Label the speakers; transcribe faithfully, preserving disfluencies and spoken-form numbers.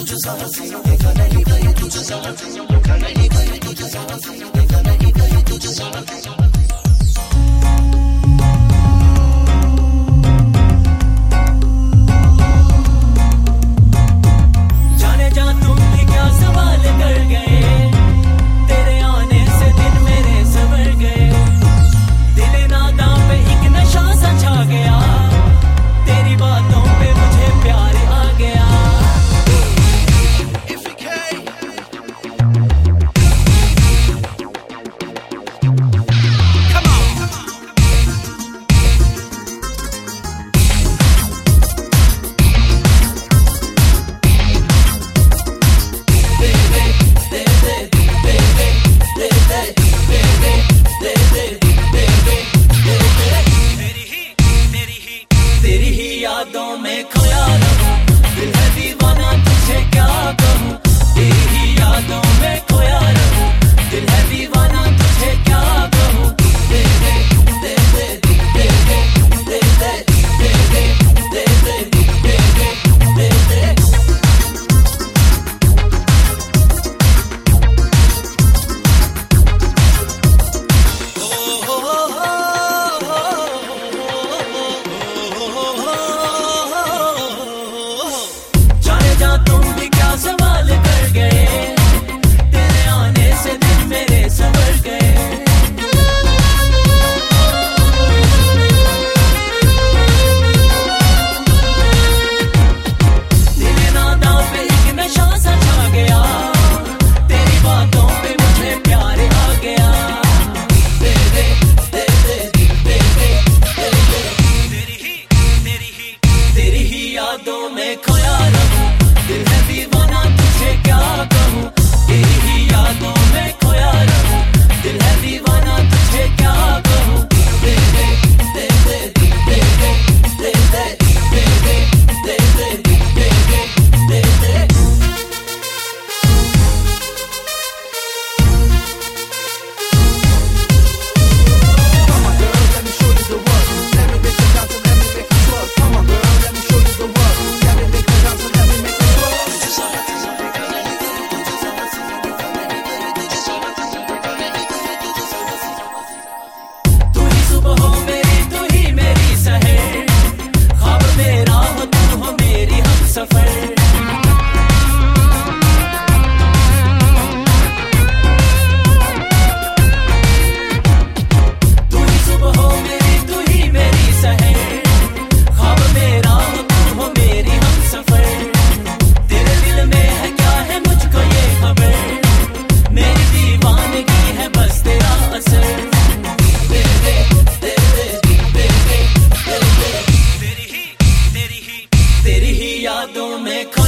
Speaker 1: तुझसा हंसी देखा नहीं कहीं तुझसा हंसी देखा नहीं कहीं तुझसा हंसी देखा नहीं कहीं तुझसा हंसी। यादों में खोया रहूं, दिल है दीवाना तुझे क्या कहूं। तेरी यादों में खोया रहूं, दिल है दीवाना तुझे क्या कहूं। दे दे दे दे दे दे दे दे दे दे दे दे दे दे। यादों में खोया रहूं, दिल है दीवाना तुझे क्या कहूं। तेरी यादों में खोया रहूं, दिल है दीवाना तुझे क्या कहूं। दे दे दे दे दे दे दे दे दे दे दे दे दे दे। Come on girl, let me show you the world. Let me make you dance, let me make you twerk. Come on girl, let me show you the world. Let me make you dance, let me make you twerk. तू ही सुबह हो मेरी, तू ही मेरी सहर, ख्वाब मेरा हो तू हो मेरी हमसफर। यादों में